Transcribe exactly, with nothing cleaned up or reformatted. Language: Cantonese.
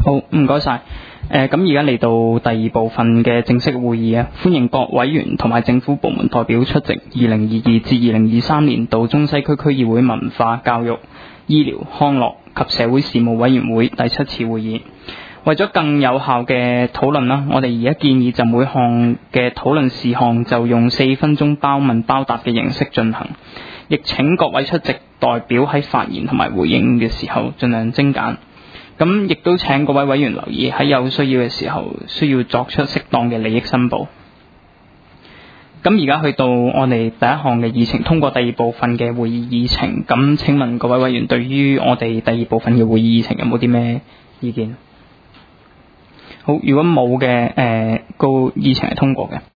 好，唔該晒。誒，咁而家嚟到第二部分嘅正式會議啊，歡迎各委員同埋政府部門代表出席二零二二至二零二三年度中西區區議會文化、教育、醫療、康樂及社會事務委員會第七次會議。為咗更有效嘅討論啦，我哋而家建議就每項嘅討論事項就用四分鐘包問包答嘅形式進行，亦請各位出席代表喺發言同埋回應嘅時候盡量精簡。咁亦都請各位委員留意，喺有需要嘅時候需要作出適當嘅利益申報。咁而家去到我哋第一項嘅議程，通過第二部分嘅會議議程。咁請問各位委員對於我哋第二部分嘅會議議程有冇啲咩意見？好，如果冇嘅，誒、呃，個議程係通過嘅。